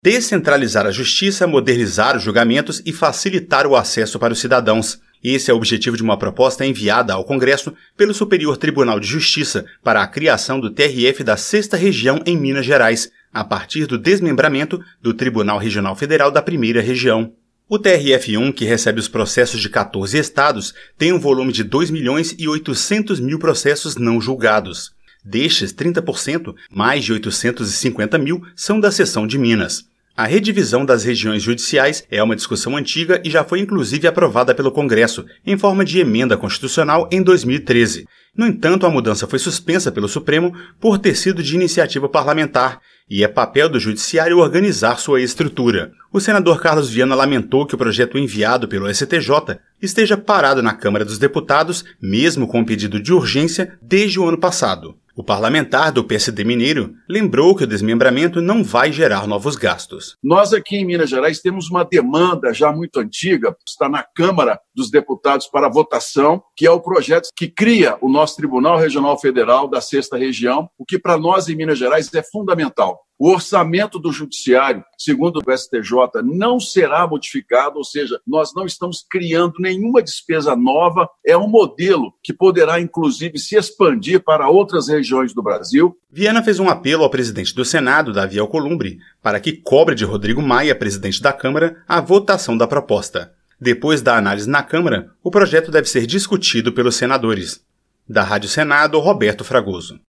Descentralizar a justiça, modernizar os julgamentos e facilitar o acesso para os cidadãos. Esse é o objetivo de uma proposta enviada ao Congresso pelo Superior Tribunal de Justiça para a criação do TRF da 6ª Região em Minas Gerais, a partir do desmembramento do Tribunal Regional Federal da 1ª Região. O TRF1, que recebe os processos de 14 estados, tem um volume de 2.800.000 processos não julgados. Destes, 30%, mais de 850.000, são da seção de Minas. A redivisão das regiões judiciais é uma discussão antiga e já foi inclusive aprovada pelo Congresso, em forma de emenda constitucional em 2013. No entanto, a mudança foi suspensa pelo Supremo por ter sido de iniciativa parlamentar, e é papel do Judiciário organizar sua estrutura. O senador Carlos Viana lamentou que o projeto enviado pelo STJ esteja parado na Câmara dos Deputados, mesmo com pedido de urgência, desde o ano passado. O parlamentar do PSD mineiro lembrou que o desmembramento não vai gerar novos gastos. Nós aqui em Minas Gerais temos uma demanda já muito antiga, está na Câmara dos Deputados para votação, que é o projeto que cria o nosso Tribunal Regional Federal da 6ª Região, o que para nós em Minas Gerais é fundamental. O orçamento do Judiciário, segundo o STJ, não será modificado, ou seja, nós não estamos criando nenhuma despesa nova, é um modelo que poderá, inclusive, se expandir para outras regiões do Brasil. Viana fez um apelo ao presidente do Senado, Davi Alcolumbre, para que cobre de Rodrigo Maia, presidente da Câmara, a votação da proposta. Depois da análise na Câmara, o projeto deve ser discutido pelos senadores. Da Rádio Senado, Roberto Fragoso.